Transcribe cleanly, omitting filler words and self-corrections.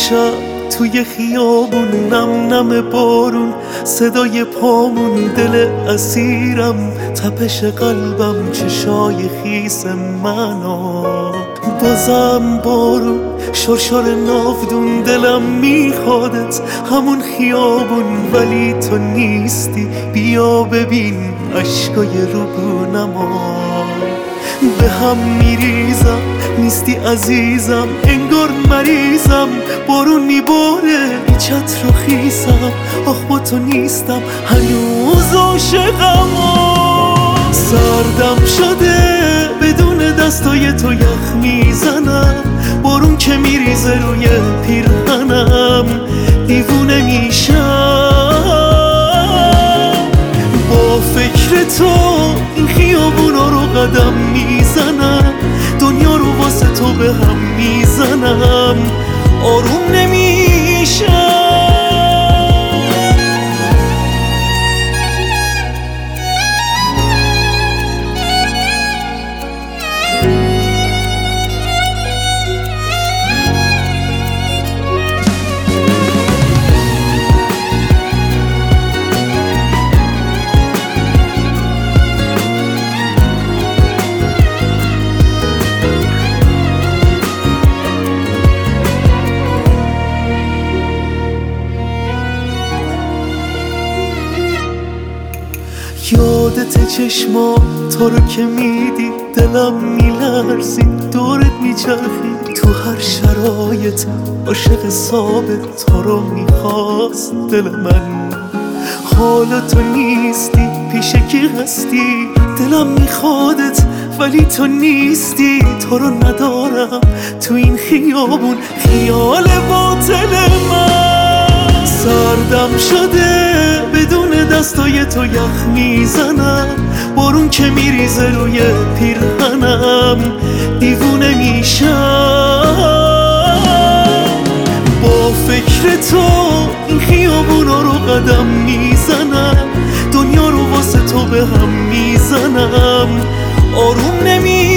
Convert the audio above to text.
شب توی خیابون نم نم بارون، صدای پامون، دل اسیرم، تپش قلبم، چشای خیس منو. بازم بارون، شرشر ناودون، دلم میخوادت همون خیابون، ولی تو نیستی. بیا ببین اشکای روگونمو، به هم میریزم، نیستی عزیزم، انگار مریضم، بارون میباره بی چتر و خیسم. آخ با تو نیستم هنوز عاشقم، سردم شده بدون دستای تو یخ میزنم، بارون که میریزه روی پیرهنم، دیوونه میشم. با فکر تو این خیابونا رو قدم میزنم، دنیا رو واسه تو به هم میزنم، آروم نمیشم. یادت چشما تو رو که میدی دلم میلرزید، دورت میچرخید تو هر شرایط، عاشق ثابت تو رو میخواست دل من. حالا تو نیستی، پیش کی هستی؟ دلم میخوادت ولی تو نیستی، تو رو ندارم تو این خیابون، خیال باطل من. سردم شده بدون دستای تو یخ میزنم، بارون که میریزه روی پیرهنم، دیوونه میشم. با فکر تو این خیابونا رو قدم میزنم، دنیا رو واسه تو به هم میزنم، آروم نمیشم.